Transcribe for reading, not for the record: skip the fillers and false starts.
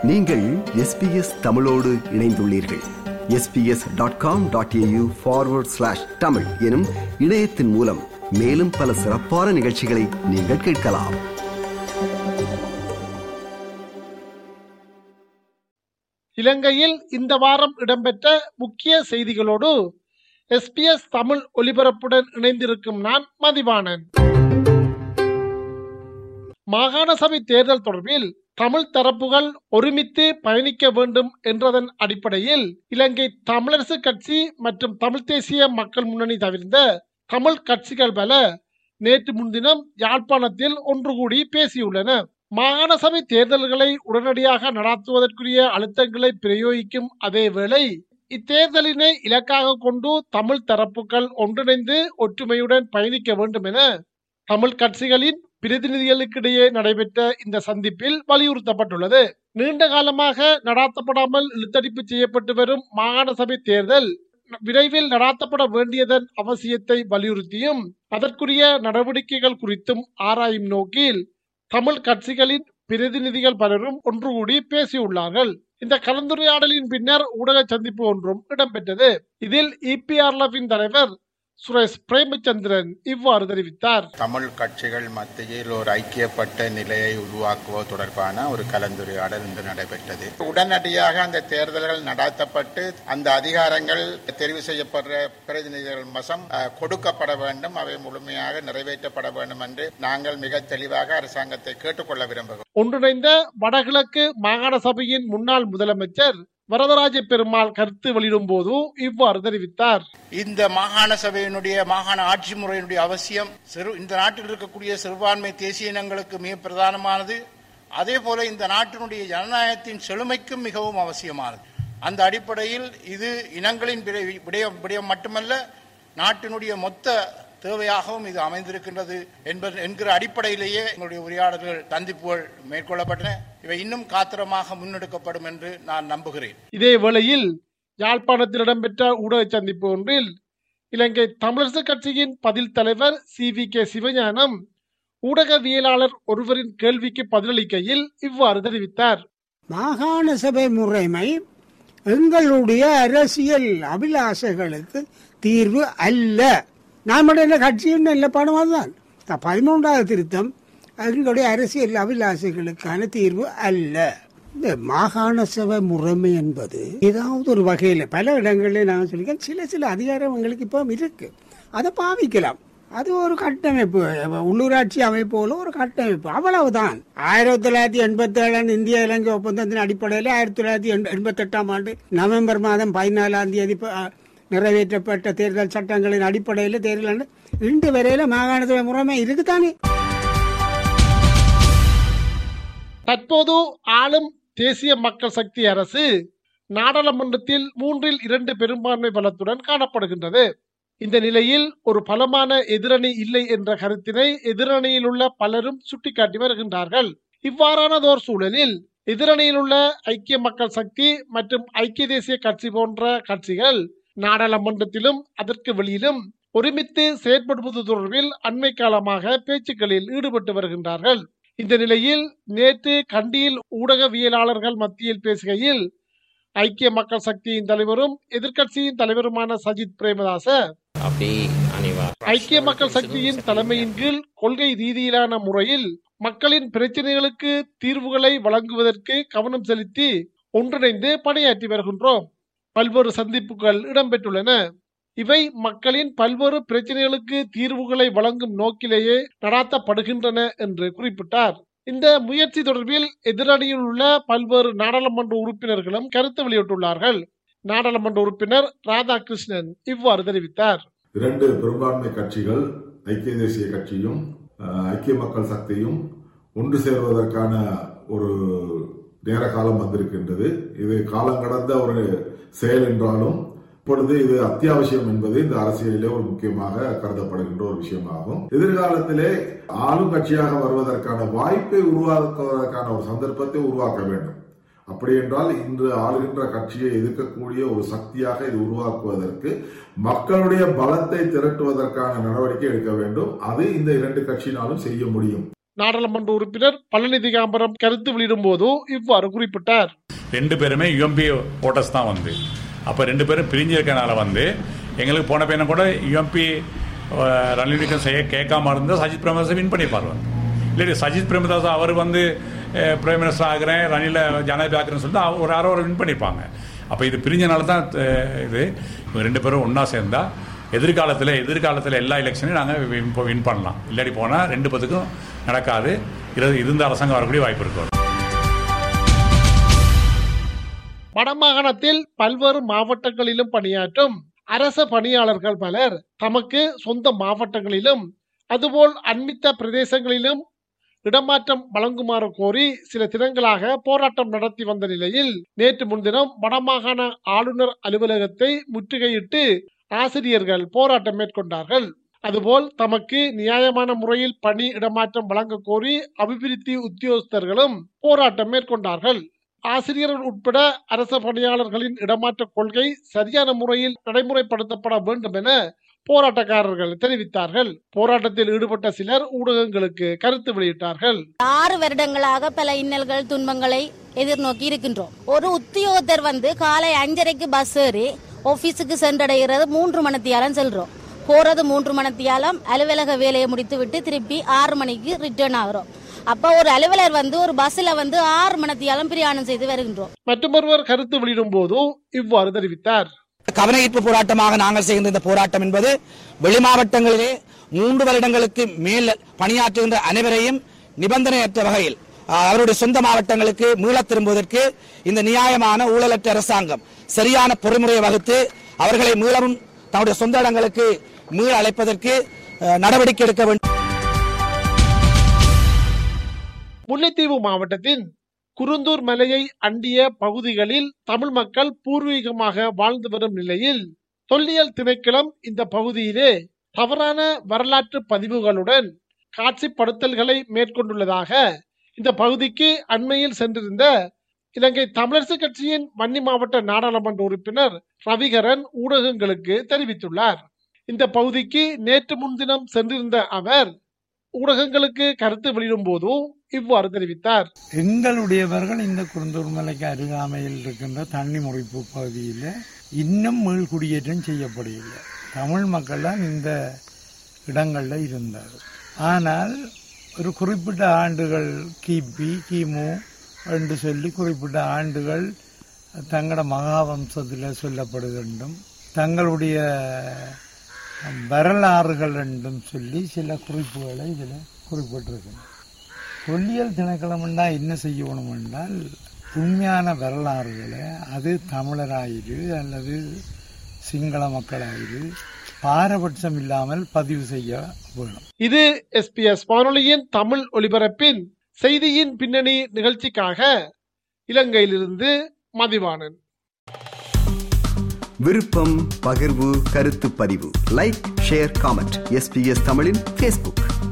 நீங்கள் SBS தமிழோடு இணைந்துள்ளீர்கள். sbs.com.au/tamil எனும் இணையத்தின் மூலம் மேலும் பல சிறப்பான நிகழ்ச்சிகளை நீங்கள் கேட்கலாம். இலங்கையில் இந்த வாரம் இடம்பெற்ற முக்கிய செய்திகளோடு SBS தமிழ் ஒலிபரப்புடன் இணைந்திருக்கும் நான் மதிவாணன். மாகாண சபை தேர்தல் தொடர்பில் தமிழ் தரப்புகள் ஒருமித்து பயணிக்க வேண்டும் என்றதன் அடிப்படையில் இலங்கை தமிழரசு கட்சி மற்றும் தமிழ் தேசிய மக்கள் முன்னணி தவிர்ந்த தமிழ் கட்சிகள் பல நேற்று முன்தினம் யாழ்ப்பாணத்தில் ஒன்று கூடி பேசியுள்ளன. மாகாண சபை தேர்தல்களை உடனடியாக நடாத்துவதற்குரிய அழுத்தங்களை பிரயோகிக்கும் அதேவேளை இத்தேர்தலினை இலக்காக கொண்டு தமிழ் தரப்புகள் ஒன்றிணைந்து ஒற்றுமையுடன் பயணிக்க வேண்டும் என தமிழ் கட்சிகளின் பிரதிநிதிகளுக்கிடையே நடைபெற்ற இந்த சந்திப்பில் வலியுறுத்தப்பட்டுள்ளது. நீண்ட காலமாக நடாத்தப்படாமல் இழுத்தடிப்பு செய்யப்பட்டு வரும் மாகாண சபை தேர்தல் விரைவில் நடாத்தப்பட வேண்டியதன் அவசியத்தை வலியுறுத்தியும் அதற்குரிய நடவடிக்கைகள் குறித்தும் ஆராயும் நோக்கில் தமிழ் கட்சிகளின் பிரதிநிதிகள் பலரும் ஒன்று கூடி பேசியுள்ளார்கள். இந்த கலந்துரையாடலின் பின்னர் ஊடக சந்திப்பு ஒன்றும் இடம்பெற்றது. இதில் EPRLFின் தலைவர் சுரேஷ் பிரேமச்சந்திரன் இவ்வாறு தெரிவித்தார். தமிழ் கட்சிகள் மத்தியில் ஒரு ஐக்கியப்பட்ட நிலையை உருவாக்குவது தொடர்பான ஒரு கலந்துரையாடல் இன்று நடைபெற்றது. உடனடியாக அந்த தேர்தல்கள் நடாத்தப்பட்டு அந்த அதிகாரங்கள் தெரிவு செய்யப்படுற பிரதிநிதிகள் வசம் கொடுக்கப்பட வேண்டும், அவை முழுமையாக நிறைவேற்றப்பட வேண்டும் என்று நாங்கள் மிக தெளிவாக அரசாங்கத்தை கேட்டுக்கொள்ள விரும்புகிறோம். ஒன்றிணைந்த வடகிழக்கு மாகாண சபையின் முன்னாள் முதலமைச்சர் வரதராஜ பெருமாள் கருத்து வெளியிடும் போது இவ்வாறு தெரிவித்தார். இந்த மாகாண சபையினுடைய மாகாண ஆட்சி முறையினுடைய அவசியம் இந்த நாட்டில் இருக்கக்கூடிய சிறுபான்மை தேசிய இனங்களுக்கு மிக பிரதானமானது. அதே போல இந்த நாட்டினுடைய ஜனநாயகத்தின் செழுமைக்கும் மிகவும் அவசியமானது. அந்த அடிப்படையில் இது இனங்களின் விடயம் மட்டுமல்ல, நாட்டினுடைய மொத்த தேவையாகவும் இது அமைந்திருக்கின்றது என்கிற அடிப்படையிலேயே எங்களுடைய உரையாடல்கள் சந்திப்புகள் மேற்கொள்ளப்பட்டன. இவை இன்னும் காத்திரமாக முன்னெடுக்கப்படும் என்று நான் நம்புகிறேன். இதே வேளையில் யாழ்ப்பாணத்தில் இடம்பெற்ற ஊடக சந்திப்பு ஒன்றில் இலங்கை தமிழரசு கட்சியின் பதில் தலைவர் CVK சிவஞானம் ஊடகவியலாளர் ஒருவரின் கேள்விக்கு பதிலளிக்கையில் இவ்வாறு தெரிவித்தார். மாகாண சபை முறைமை எங்களுடைய அரசியல் அபிலாஷைகளுக்கு தீர்வு அல்ல. நாமடைய கட்சியின் நிலப்பாடுதான் 13வது திருத்தம் எங்களுடைய அரசியல் அபிலாஷைகளுக்கான தீர்வு அல்ல. இந்த மாகாண சபை முறைமை என்பது ஏதாவது ஒரு வகையில் பல இடங்களில் நான் சொல்லிக்கிறேன், சில அதிகாரம் எங்களுக்கு இப்போ இருக்கு, அதை பாவிக்கலாம். அது ஒரு கட்டமைப்பு, உள்ளூராட்சி அமைப்போல ஒரு கட்டமைப்பு, அவ்வளவுதான். 1987 இந்திய இலங்கை ஒப்பந்தத்தின் அடிப்படையில் 1988 ஆண்டு நவம்பர் மாதம் 14 நிறைவேற்றப்பட்ட தேர்தல் சட்டங்களின் அடிப்படையில் தேர்தல் இன்று வரையில மாகாண சபை முறைமை இருக்குதானே. தற்போது ஆளும் தேசிய மக்கள் சக்தி அரசு நாடாளுமன்றத்தில் 3/2 பெரும்பான்மை பலத்துடன் காணப்படுகின்றது. இந்த நிலையில் ஒரு பலமான எதிரணி இல்லை என்ற கருத்தினை எதிரணியில் உள்ள பலரும் சுட்டிக்காட்டி வருகின்றார்கள். இவ்வாறானதோர் சூழலில் எதிரணியில் உள்ள ஐக்கிய மக்கள் சக்தி மற்றும் ஐக்கிய தேசிய கட்சி போன்ற கட்சிகள் நாடாளுமன்றத்திலும் அதற்கு வெளியிலும் ஒருமித்து செயற்படுவது தொடர்பில் அண்மை காலமாக பேச்சுக்களில் ஈடுபட்டு வருகின்றார்கள். இந்த நிலையில் நேற்று கண்டியில் ஊடகவியலாளர்கள் மத்தியில் பேசுகையில் ஐக்கிய மக்கள் சக்தியின் தலைவரும் எதிர்க்கட்சியின் தலைவருமான சஜித் பிரேமதாச ஐக்கிய மக்கள் சக்தியின் தலைமையின் கீழ் கொள்கை ரீதியிலான முறையில் மக்களின் பிரச்சனைகளுக்கு தீர்வுகளை வழங்குவதற்கு கவனம் செலுத்தி ஒன்றிணைந்து பணியாற்றி வருகின்றோம். பல்வேறு சந்திப்புகள் இடம்பெற்றுள்ளன. இவை மக்களின் பல்வேறு பிரச்சனைகளுக்கு தீர்வுகளை வழங்கும் நோக்கிலேயே நடாத்தப்படுகின்றன என்று குறிப்பிட்டார். இந்த முயற்சி தொடர்பில் எதிரணியில் உள்ள பல்வேறு நாடாளுமன்ற உறுப்பினர்களும் கருத்து வெளியிட்டுள்ளார்கள். நாடாளுமன்ற உறுப்பினர் ராதாகிருஷ்ணன் இவ்வாறு தெரிவித்தார். 2 பெரும்பான்மை கட்சிகள் ஐக்கிய தேசிய கட்சியும் ஐக்கிய மக்கள் சக்தியும் ஒன்று சேர்வதற்கான ஒரு நேர காலம் வந்திருக்கின்றது. இது காலம் கடந்த ஒரு செயல் என்றாலும் இப்பொழுது இது அத்தியாவசியம் என்பது இந்த அரசியலிலே ஒரு முக்கியமாக கருதப்படுகின்ற ஒரு விஷயமாகும். எதிர்காலத்திலே ஆளும் கட்சியாக வருவதற்கான வாய்ப்பை உருவாக்குவதற்கான ஒரு சந்தர்ப்பத்தை உருவாக்க வேண்டும். அப்படி என்றால் இன்று ஆளுகின்ற கட்சியை எதிர்க்கக்கூடிய ஒரு சக்தியாக இது உருவாக்குவதற்கு மக்களுடைய பலத்தை திரட்டுவதற்கான நடவடிக்கை எடுக்க வேண்டும். அது இந்த 2 கட்சியினாலும் செய்ய முடியும். நாடாளுமன்ற உறுப்பினர் பழனி திகாம்பரம் கருத்து வெளியிடும் போது இவ்வாறு குறிப்பிட்டார். 2 பேருமே யுஎம்பி ஓட்டர்ஸ் தான் வந்து, அப்போ 2 பேரும் பிரிஞ்சிருக்கனால வந்து எங்களுக்கு போன பையனை கூட யுஎம்பி ரணில் விக்ரம் செய்ய கேட்காம இருந்தால் சஜித் பிரேமதாஸை வின் பண்ணிப்பார். இல்லாட்டி சஜித் பிரேமதாஸ் அவர் வந்து பிரைம் மினிஸ்டர் ஆகிறேன், ரணில ஜனாதிபதி ஆகிறேன்னு சொல்லிட்டு ஒரு யாரோ வின் பண்ணிப்பாங்க. அப்போ இது பிரிஞ்சனால தான் இது 2 பேரும் ஒன்றா சேர்ந்தா எதிர்காலத்தில் எல்லா எலெக்ஷனையும் நாங்கள் வின் பண்ணலாம். இல்லாட்டி போனால் 2 பேத்துக்கும் நடக்காது. இருந்த அரசாங்கம் வரக்கூடிய வாய்ப்பு இருக்கும். வடமாகாணத்தில் பல்வேறு மாவட்டங்களிலும் பணியாற்றும் அரச பணியாளர்கள் பலர் தமக்கு சொந்த மாவட்டங்களிலும் அதுபோல் அண்மித்த பிரதேசங்களிலும் இடமாற்றம் வழங்குமாறு கோரி சில தினங்களாக போராட்டம் நடத்தி வந்த நிலையில் நேற்று முன்தினம் வடமாகாண ஆளுநர் அலுவலகத்தை முற்றுகையிட்டு ஆசிரியர்கள் போராட்டம் மேற்கொண்டார்கள். அதுபோல் தமக்கு நியாயமான முறையில் பணி இடமாற்றம் வழங்க கோரி அபிவிருத்தி உத்தியோகஸ்தர்களும் போராட்டம் மேற்கொண்டார்கள். ஆசிரியர்கள் உட்பட அரச பணியாளர்களின் இடமாற்ற கொள்கை சரியான முறையில் நடைமுறைப்படுத்தப்பட வேண்டும் என போராட்டக்காரர்கள் தெரிவித்தார்கள். போராட்டத்தில் ஈடுபட்ட சிலர் ஊடகங்களுக்கு கருத்து வெளியிட்டார்கள். 6 வருடங்களாக பல இன்னல்கள் துன்பங்களை எதிர்நோக்கி இருக்கின்றோம். ஒரு உத்தியோகத்தர் வந்து காலை 5:30 பஸ் ஏறி ஆபீஸுக்கு சென்றடைகிறது 3 மணித்தியாலம் செல்றோம். போறது 3 மணித்தியாலம், அலுவலக வேலையை முடித்து விட்டு திருப்பி 6 மணிக்கு ரிட்டர்ன் ஆகிறோம். அப்ப ஒரு அலுவலர் வந்து ஒரு பஸ்ல வந்து 6 மணித்தியாலம் பிரயாணம் செய்து வருகின்றோம். மற்றொருவர் கருத்து வெளியிடும் போது இவ்வாறு தெரிவித்தார். கவனஈர்ப்பு போராட்டமாக நாங்கள் செய்கின்ற இந்த போராட்டம் என்பது வெளி மாவட்டங்களிலே 3 வருடங்களுக்கு மேல் பணியாற்றுகின்ற அனைவரையும் நிபந்தனையற்ற வகையில் அவருடைய சொந்த மாவட்டங்களுக்கு மீளத் திரும்புவதற்கு இந்த நியாயமான ஊழலற்ற அரசாங்கம் சரியான பொறிமுறையை வகுத்து அவர்களை மீளவும் தன்னுடைய சொந்த இடங்களுக்கு மீள அழைப்பதற்கு நடவடிக்கை எடுக்க வேண்டும். முல்லைத்தீவு மாவட்டத்தின் குருந்தூர் மலையை அண்டிய பகுதிகளில் தமிழ் மக்கள் பூர்வீகமாக வாழ்ந்து வரும் நிலையில் தொல்லியல் திணைக்களம் இந்த பகுதியிலே தவறான வரலாற்று பதிவுகளுடன் காட்சிப்படுத்தல்களை மேற்கொண்டுள்ளதாக இந்த பகுதிக்கு அண்மையில் சென்றிருந்த இலங்கை தமிழரசு கட்சியின் வன்னி மாவட்ட நாடாளுமன்ற உறுப்பினர் ரவிகரன் ஊடகங்களுக்கு தெரிவித்துள்ளார். இந்த பகுதிக்கு நேற்று முன்தினம் சென்றிருந்த அவர் ஊடகங்களுக்கு கருத்து வெளியிடும் போது இவ்வாறு தெரிவித்தார். எங்களுடையவர்கள் இந்த குருந்தூர் மலைக்கு அருகாமையில் இருக்கின்ற தண்ணி முறிப்பு பகுதியில் இன்னும் மீள்குடியேற்றம் செய்யப்படவில்லை. தமிழ் மக்கள் தான் இந்த இடங்களில் இருந்தார். ஆனால் ஒரு குறிப்பிட்ட ஆண்டுகள் கிமு என்று சொல்லி குறிப்பிட்ட ஆண்டுகள் தங்களோட மகாவம்சத்தில் சொல்லப்படுகின்றும் தங்களுடைய வரலாறுகள் என்றும் சொல்லி சில குறிப்புகளை இதில் குறிப்பிட்டிருக்கின்றன. தொல்லியல் திணைக்களம்னா என்ன செய்யணும் என்றால் உண்மையான வரலாறுகளை அது தமிழராயிரு அல்லது சிங்கள மக்களாயிரு பாரபட்சம் இல்லாமல் பதிவு செய்ய வேணும். இது SBS வானொலியின் தமிழ் ஒலிபரப்பின் செய்தியின் பின்னணி நிகழ்ச்சிக்காக இலங்கையிலிருந்து மதிவாணன். விருப்பம், பகிர்வு, கருத்து பதிவு, லைக், ஷேர், காமெண்ட். SBS தமிழின் Facebook.